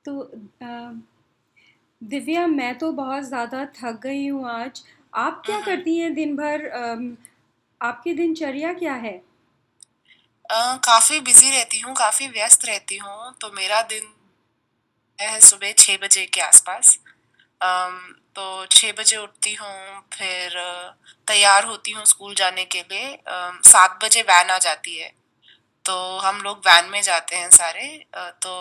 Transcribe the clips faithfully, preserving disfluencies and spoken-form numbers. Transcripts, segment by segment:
तो अ, दिव्या, मैं तो बहुत ज़्यादा थक गई हूँ आज। आप क्या हम्म। करती हैं दिन भर? अम, आपकी दिनचर्या क्या है? अ, काफी बिजी रहती हूँ, काफी व्यस्त रहती हूँ। तो मेरा दिन है सुबह छह बजे के आसपास। अम, तो छह बजे उठती हूँ, फिर अ, तैयार होती हूँ स्कूल जाने के लिए। अम, सात बजे वैन आ जाती है, तो हम लोग वैन में जाते हैं सारे। अ, तो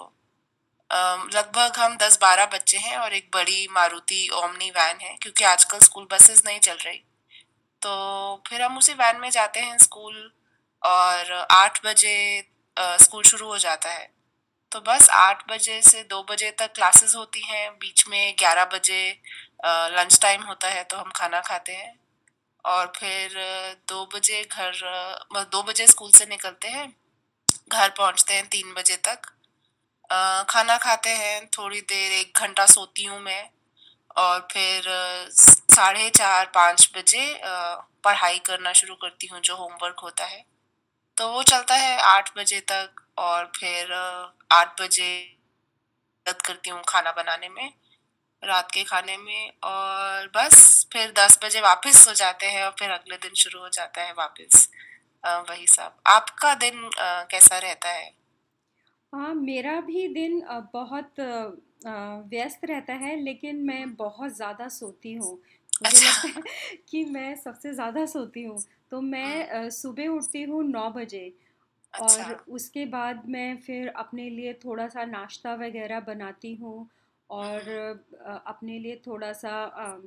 अम, लगभग हम दस बारह बच्चे हैं और एक बड़ी मारुति ओमनी वैन है, क्योंकि आजकल स्कूल बसेस नहीं चल रही। तो फिर हम उसी वैन में जाते हैं स्कूल, और आठ बजे अ, स्कूल शुरू हो जाता है। तो बस आठ बजे से दो बजे तक क्लासेस होती हैं, बीच में ग्यारह बजे लंच टाइम होता है, तो हम खाना खाते हैं। और फिर अ, दो बजे घर अ, मतलब दो बजे स्कूल से निकलते हैं, घर पहुंचते हैं तीन बजे तक। अ, खाना खाते हैं, थोड़ी देर एक घंटा सोती हूँ मैं। और फिर अ, साढ़े चार पाँच बजे अ, पढ़ाई करना शुरू करती हूँ, जो होमवर्क होता है। तो वो चलता है आठ बजे तक, और फिर अ, आठ बजे मदद करती हूँ खाना बनाने में, रात के खाने में। और बस फिर दस बजे वापस सो जाते हैं, और फिर अगले दिन शुरू हो जाता है वापस। अ, वही सब। आपका दिन अ, कैसा रहता है? हाँ, मेरा भी दिन अ, बहुत अ, अ, व्यस्त रहता है, लेकिन हम्म। मैं बहुत ज़्यादा सोती हूँ। मुझे अच्छा। लगता है कि मैं सबसे ज़्यादा सोती हूँ। तो मैं हम्म। अ, सुबह उठती हूँ नौ बजे। अच्छा। और उसके बाद मैं फिर अपने लिए थोड़ा सा नाश्ता वगैरह बनाती हूँ। और हम्म। अ, अपने लिए थोड़ा सा अम,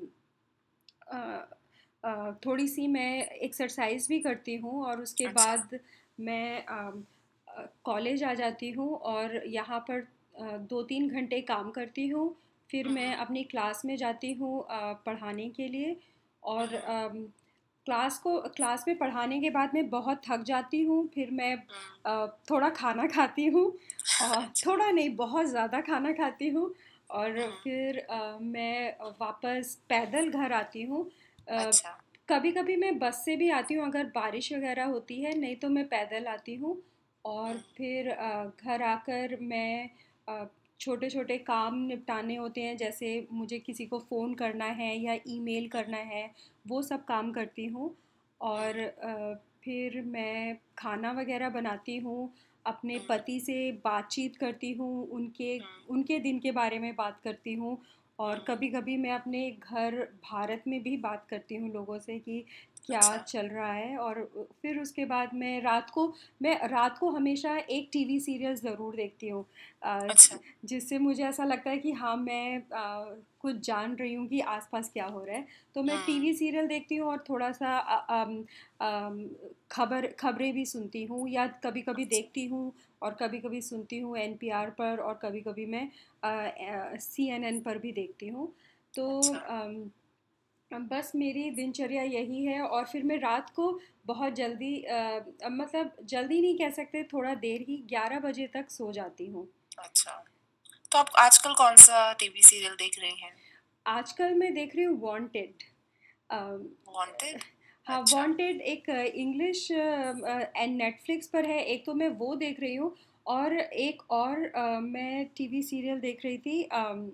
अ, अ, थोड़ी सी मैं एक्सरसाइज भी करती हूँ। और उसके अच्छा। बाद मैं अम, अ, कॉलेज आ जाती हूँ और यहाँ पर अ, दो तीन घंटे काम करती हूँ। फिर मैं हम्म। अपनी क्लास में जाती हूँ अ, पढ़ाने के लिए। और हम्म। अम, क्लास को क्लास में पढ़ाने के बाद मैं बहुत थक जाती हूँ। फिर मैं हम्म। अ, थोड़ा खाना खाती हूँ। और अच्छा। थोड़ा नहीं, बहुत ज़्यादा खाना खाती हूँ। और हम्म। फिर अ, मैं वापस पैदल घर आती हूँ। अच्छा। कभी कभी मैं बस से भी आती हूँ अगर बारिश वगैरह होती है, नहीं तो मैं पैदल आती हूँ। और हम्म। फिर अ, घर आकर मैं छोटे छोटे काम निपटाने होते हैं, जैसे मुझे किसी को फ़ोन करना है या ईमेल करना है, वो सब काम करती हूँ। और हम्म। अ, फिर मैं खाना वगैरह बनाती हूँ, अपने हम्म। पति से बातचीत करती हूँ, उनके हम्म। उनके दिन के बारे में बात करती हूँ। और हम्म। कभी कभी मैं अपने घर भारत में भी बात करती हूँ लोगों से कि क्या अच्छा। चल रहा है। और फिर उसके बाद मैं रात को मैं रात को हमेशा एक टीवी सीरियल ज़रूर देखती हूँ, अ, अच्छा। जिससे मुझे ऐसा लगता है कि हाँ, मैं अ, कुछ जान रही हूँ कि आसपास क्या हो रहा है। तो मैं हम्म। टीवी सीरियल देखती हूँ और थोड़ा सा अ, अम, अम, खबर खबरें भी सुनती हूँ, या कभी कभी अच्छा। देखती हूँ और कभी कभी सुनती हूँ एन पी आर पर, और कभी कभी मैं सी एन एन पर भी देखती हूँ। तो अच्छा। अम, बस मेरी दिनचर्या यही है। और फिर मैं रात को बहुत जल्दी, अ, मतलब जल्दी नहीं कह सकते, थोड़ा देर ही, ग्यारह बजे तक सो जाती हूँ। अच्छा। तो आप आजकल कौन सा टीवी सीरियल देख रही हैं? आजकल मैं देख रही हूँ वांटेड। वांटेड। हाँ, अच्छा। वांटेड एक इंग्लिश एंड नेटफ्लिक्स पर है। एक तो मैं वो देख रही हूँ, और एक और अ, मैं टीवी सीरियल देख रही थी। अम,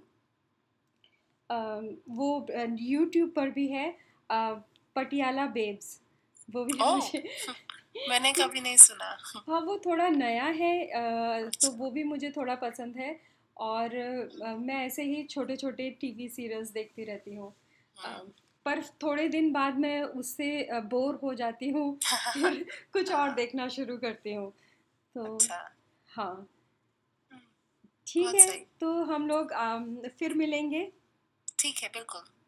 अम, वो यूट्यूब पर भी है, अ, पटियाला बेब्स। वो भी ओह! मुझे मैंने कभी नहीं सुना। हाँ, वो थोड़ा नया है, अ, तो अच्छा। वो भी मुझे थोड़ा पसंद है। और अ, मैं ऐसे ही छोटे छोटे टीवी सीरियल्स देखती रहती हूँ। अ, हुँ। पर थोड़े दिन बाद मैं उससे बोर हो जाती हूँ। फिर कुछ और हाँ। देखना शुरू करती हूँ। तो अच्छा। हाँ, हुँ। ठीक बहुत है। सही। तो हम लोग अम, फिर मिलेंगे। ठीक है, बिल्कुल।